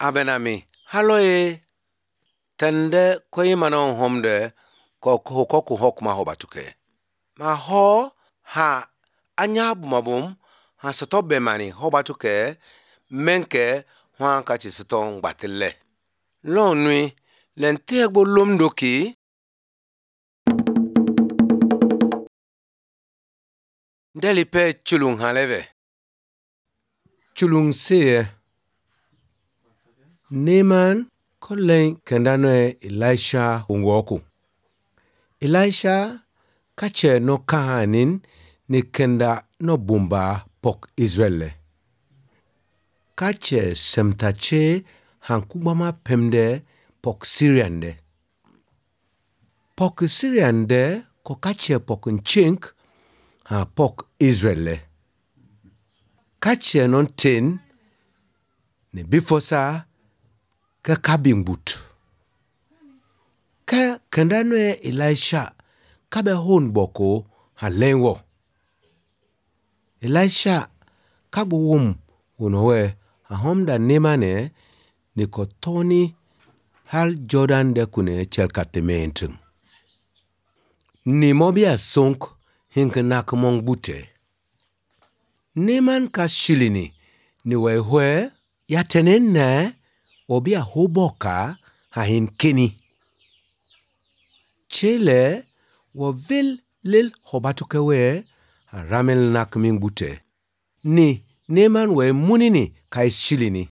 Abenami, hallo tende koi mana homde koku hokma hobatuke. Ma ho ha anyabu mabum ha sotobe mani hobatuke menke hwan kachi sotong batile. Lo nui lente egbo lomdoki Delipe chulung haleve. Chulung siye. Neman kolen kendano Elisha ungoku. Elisha kache no kahanin ni kenda no bumba pok Israel. Kache semtache hankubama pemde pok Syriande. Pok Syriande ko kache pok nchink ha pok Israel. Kache non tin ni bifosa ka kabingbut. Ka kendano Elisha kabe hon boko ha lengo. Elisha kagbo unowe ha homda nemane ni kotoni hal Jordan de kune chelkatementung. Ni mobia sonk hinkenak mong bute. Neman ka shilini ni wehwe ya tenenne obia hoboka ha hinkini. Chele wo vil lil hobatukewe ha ramel nak mingbute. Ni neman we munini ka shilini.